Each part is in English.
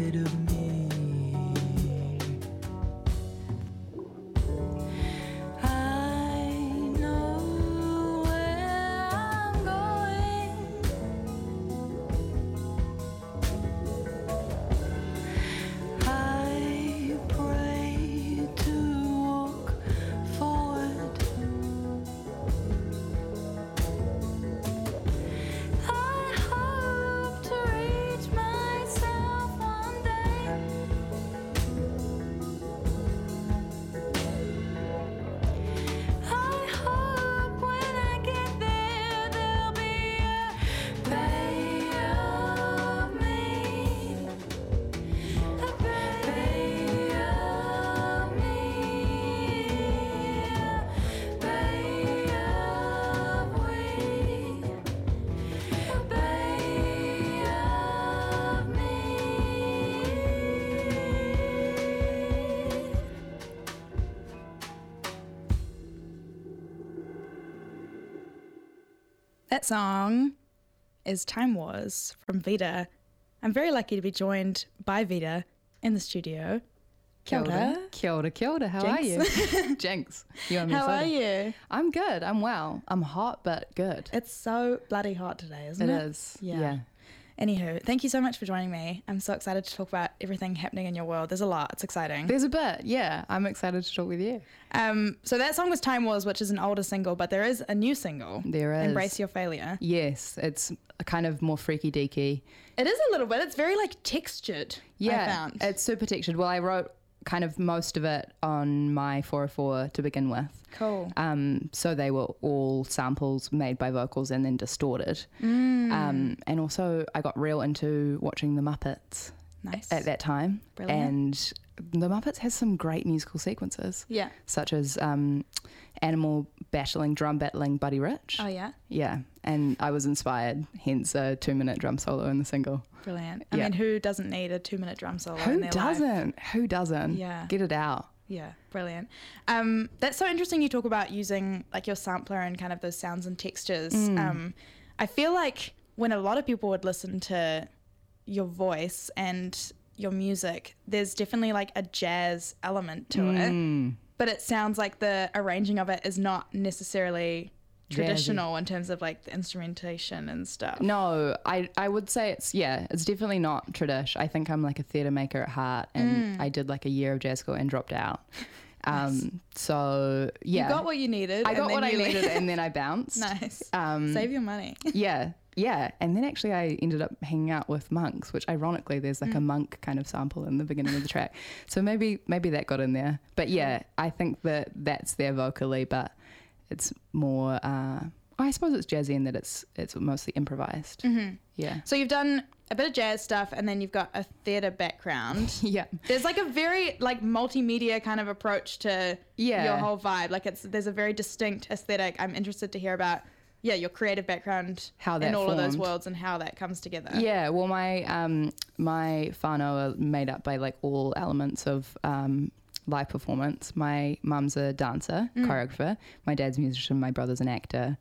inside of me. I know where I'm going. I pray to walk forward. I hope to reach myself one day. I hope when I get there, there'll be a bay of me. A bay of me. A bay of we. A bay of me. That song is Time Wars from Vida. I'm very lucky to be joined by Vida in the studio. Kia ora. Kia ora, kia ora. How are you? Jinx. You and me How are floating. you? I'm good. I'm well. I'm hot, but good. It's so bloody hot today, isn't It it? is. Yeah. Yeah. Anywho, thank you so much for joining me. I'm so excited to talk about everything happening in your world. There's a lot. It's exciting. There's a bit. Yeah. I'm excited to talk with you. So that song was Time Wars, which is an older single, but there is a new single. There is. Embrace Your Failure. Yes. It's a kind of more freaky deaky. It is a little bit. It's very like textured. Yeah. I found. It's super textured. Well, I wrote kind of most of it on my 404 to begin with. Cool. So they were all samples made by vocals and then distorted. And also I got real into watching The Muppets Nice. at that time. Brilliant. And The Muppets has some great musical sequences. Yeah. Such as Animal drum battling Buddy Rich. Oh yeah. Yeah. And I was inspired, hence a 2-minute drum solo in the single. Brilliant. I Yeah. mean, who doesn't need a 2-minute drum solo in Who their life? doesn't? Who doesn't? Yeah. Get it out. Yeah, brilliant. That's so interesting you talk about using like your sampler and kind of those sounds and textures. I feel like when a lot of people would listen to your voice and your music, there's definitely like a jazz element to it, but it sounds like the arranging of it is not necessarily traditional in terms of like the instrumentation and stuff. No, I would say it's definitely not tradish. I think I'm like a theatre maker at heart, and I did like a year of jazz school and dropped out. So yeah, You got what you needed. I and got then what I you needed, and then I bounced. Nice. Save your money. Yeah, and then actually I ended up hanging out with monks, which ironically there's like a monk kind of sample in the beginning of the track, so maybe that got in there. But yeah, I think that's there vocally, but it's more I suppose it's jazzy in that it's mostly improvised. Yeah. So you've done a bit of jazz stuff and then you've got a theatre background. Yeah. There's like a very like multimedia kind of approach to Yeah. your whole vibe. Like there's a very distinct aesthetic. I'm interested to hear about your creative background How that in all of those formed. worlds and how that comes together. Yeah, well, my my whānau are made up by like all elements of live performance. My mum's a dancer, choreographer. My dad's a musician. My brother's an actor,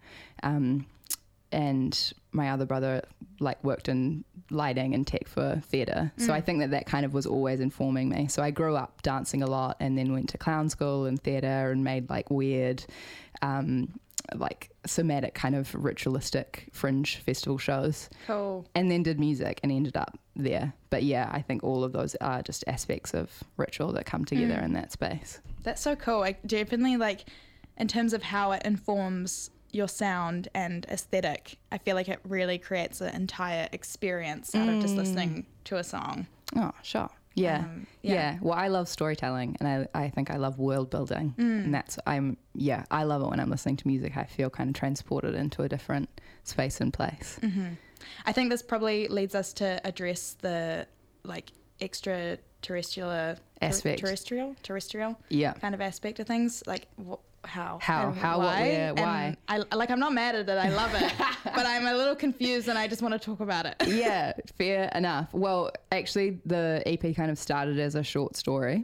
and my other brother like worked in lighting and tech for theatre. So I think that kind of was always informing me. So I grew up dancing a lot, and then went to clown school and theatre, and made like weird. Like somatic kind of ritualistic fringe festival shows, Cool. and then did music and ended up there. But yeah, I think all of those are just aspects of ritual that come together in that space. That's so cool. I definitely like in terms of how it informs your sound and aesthetic, I feel like it really creates an entire experience out of just listening to a song. Oh, sure. Yeah. yeah. Yeah. Well, I love storytelling, and I think I love world building, and I love it when I'm listening to music. I feel kind of transported into a different space and place. I think this probably leads us to address the like extraterrestrial Aspect. terrestrial Yeah. kind of aspect of things, like how, How, and what, why. where, why. And I'm not mad at it. I love it, but I'm a little confused, and I just want to talk about it. Yeah, fair enough. Well, actually, the EP kind of started as a short story.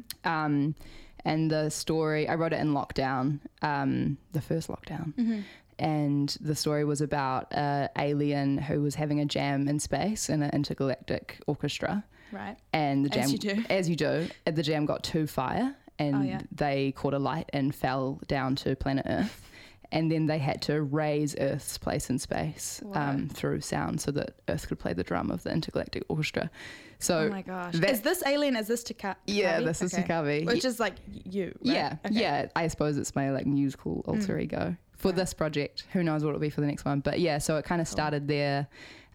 And the story, I wrote it in lockdown, the first lockdown. and the story was about an alien who was having a jam in space in an intergalactic orchestra. Right. And the jam, As you do. the jam got too fire, and Oh, yeah. they caught a light and fell down to planet Earth. And then they had to raise Earth's place in space Wow. through sound so that Earth could play the drum of the intergalactic orchestra. So Oh my gosh. that- Is this alien? Is this Takavi? Yeah, this is Takavi. Which is like you, right? Yeah, Okay. yeah. I suppose it's my like musical alter ego for Right. this project. Who knows what it'll be for the next one? But yeah, so it kind of started there,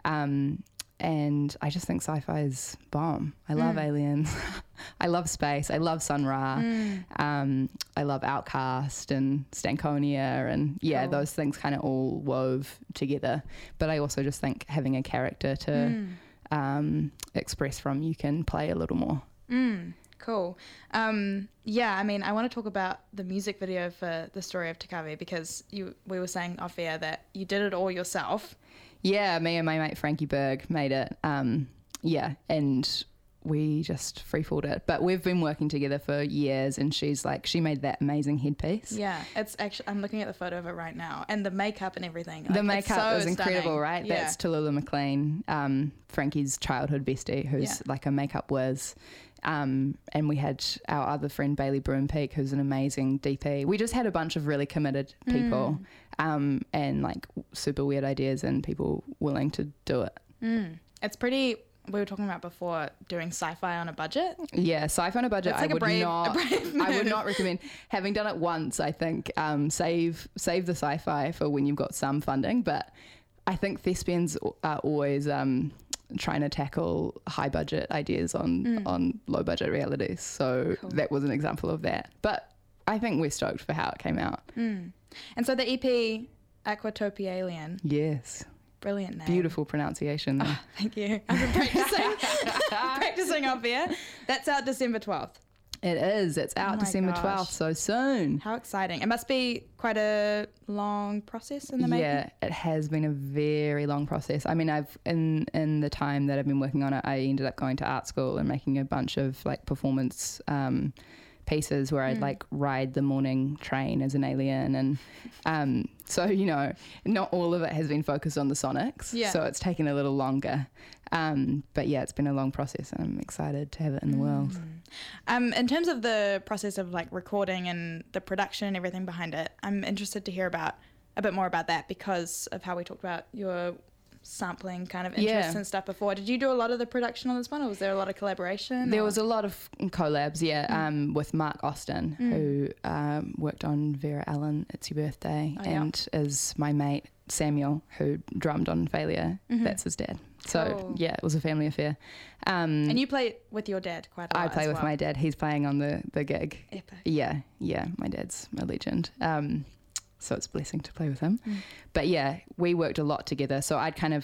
and I just think sci-fi is bomb. I love aliens. I love space. I love Sun Ra. I love Outcast and Stankonia, and yeah, Cool. those things kind of all wove together. But I also just think having a character to express from, you can play a little more. Cool. Yeah, I mean, I want to talk about the music video for the story of Takavi because we were saying off air that you did it all yourself. Yeah, me and my mate Frankie Berg made it. Yeah, and we just freefalled it. But we've been working together for years, and she made that amazing headpiece. Yeah, it's actually, I'm looking at the photo of it right now, and the makeup and everything. The like, it's makeup so is incredible, stunning. right? Yeah. That's Tallulah McLean, Frankie's childhood bestie, who's Yeah. like a makeup whiz. And we had our other friend Bailey Broompeak, who's an amazing DP. We just had a bunch of really committed people, and like super weird ideas and people willing to do it. It's pretty. We were talking about before doing sci-fi on a budget. Yeah, sci-fi on a budget. It's like I would a brave I would move. not recommend. Having done it once, I think save the sci-fi for when you've got some funding. But I think thespians are always trying to tackle high budget ideas on low budget realities. So Cool. that was an example of that. But I think we're stoked for how it came out. And so the EP Aquatopia Alien, Yes, brilliant name. beautiful pronunciation. There. Thank you. I've been practicing up here. That's out December 12th. It is. It's out my December gosh. 12th, so soon. How exciting. It must be quite a long process in the making. Yeah, it has been a very long process. I mean, I've in the time that I've been working on it, I ended up going to art school and making a bunch of like performance pieces where I'd like ride the morning train as an alien, and so not all of it has been focused on the sonics. Yeah. So it's taken a little longer. But yeah, it's been a long process, and I'm excited to have it in the world. In terms of the process of like recording and the production and everything behind it, I'm interested to hear about a bit more about that because of how we talked about your sampling kind of interests Yeah. and stuff before. Did you do a lot of the production on this one, or was there a lot of collaboration? There or- was a lot of collabs, with Mark Austin, who worked on Vera Ellen, It's Your Birthday, Oh, yeah. and is my mate Samuel, who drummed on Failure. That's his dad. So Cool. yeah, it was a family affair. And you play with your dad quite a lot. I play as with well. my dad. He's playing on the gig. Epic. Yeah, my dad's a legend. So it's a blessing to play with him. But yeah, we worked a lot together. So I'd kind of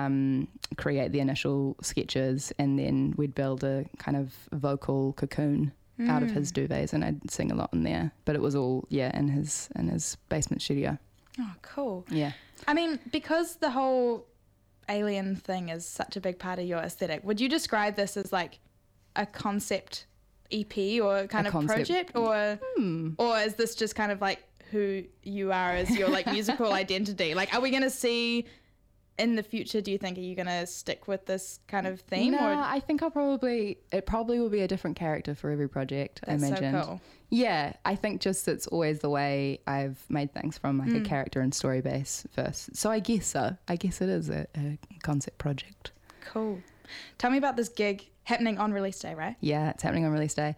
create the initial sketches, and then we'd build a kind of vocal cocoon out of his duvets, and I'd sing a lot in there. But it was all in his basement studio. Oh, cool. Yeah. I mean, because the whole alien thing is such a big part of your aesthetic, would you describe this as like a concept EP or kind A of concept- project, or is this just kind of like who you are as your like musical identity? Like, are we going to see in the future, do you think, are you going to stick with this kind of theme? No, or I think it probably will be a different character for every project. That's I so imagine. cool. Yeah, I think just it's always the way I've made things from like a character and story base first. So I guess so. I guess it is a concept project. Cool. Tell me about this gig happening on release day, right? Yeah, it's happening on release day.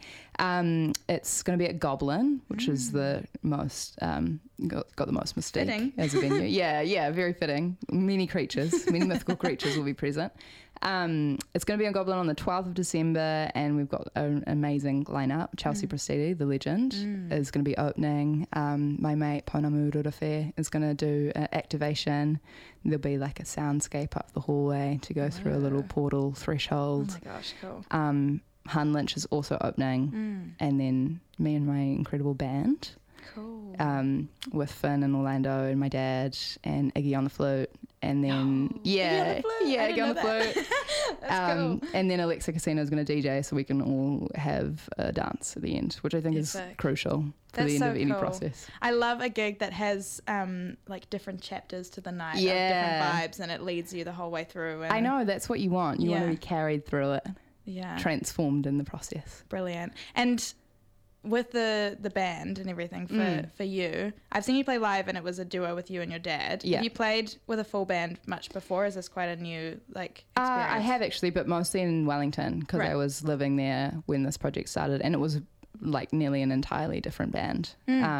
It's going to be at Goblin, which is the most got the most mystique Fitting. as a venue. yeah, very fitting. Many mythical creatures will be present. It's going to be on Goblin on the 12th of December, and we've got an amazing lineup. Chelsea Prestiti, the legend, is going to be opening. My mate Ponamu Rurafe is going to do an activation. There'll be like a soundscape up the hallway to go through a little portal Oh threshold. my gosh, cool. Han Lynch is also opening, and then me and my incredible band, Cool. with Finn and Orlando and my dad and Iggy on the flute and then Get on the flute? That's cool. and then Alexa Casino is going to DJ, so we can all have a dance at the end, which I think is Sick. crucial for That's the end so of any cool. process. I love a gig that has like different chapters to the night, of Yeah. different vibes, and it leads you the whole way through. And I know, that's what you want. You want Yeah. to be carried through it, Yeah, transformed in the process. brilliant. And with the band and everything for you, I've seen you play live, and it was a duo with you and your dad. Yeah. Have you played with a full band much before? Is this quite a new like experience? I have actually, but mostly in Wellington because Right. I was living there when this project started, and it was like nearly an entirely different band.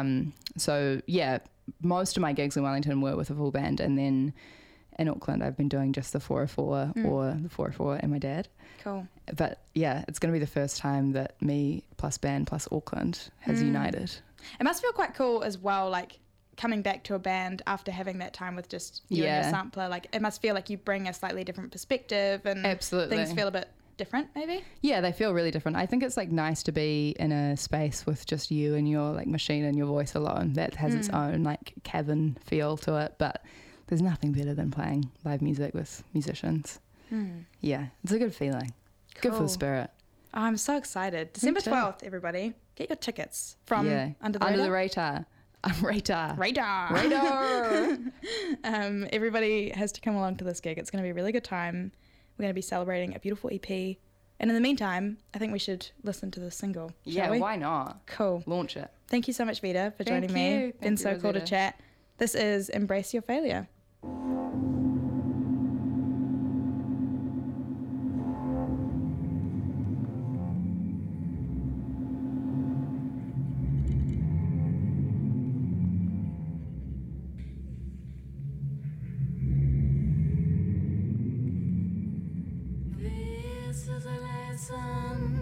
So yeah, most of my gigs in Wellington were with a full band, and then in Auckland I've been doing just the 404 or the 404 and my dad. Cool. But yeah, it's going to be the first time that me plus band plus Auckland has united. It must feel quite cool as well, like coming back to a band after having that time with just you and Yeah. your sampler. Like it must feel like you bring a slightly different perspective, and Absolutely. things feel a bit different, maybe. Yeah, they feel really different. I think it's like nice to be in a space with just you and your like machine and your voice alone. That has its own like cavern feel to it, but there's nothing better than playing live music with musicians. Yeah, it's a good feeling. Good for Cool. the spirit. Oh, I'm so excited. December too. 12th, everybody. Get your tickets from Under the Radar. Radar. Radar. Radar. Everybody has to come along to this gig. It's going to be a really good time. We're going to be celebrating a beautiful EP. And in the meantime, I think we should listen to the single. Shall Yeah, we? why not? Cool. Launch it. Thank you so much, Vita, for Thank joining me. you. Been Thank so you, cool to Rosetta. chat. This is Embrace Your Failure. This is a lesson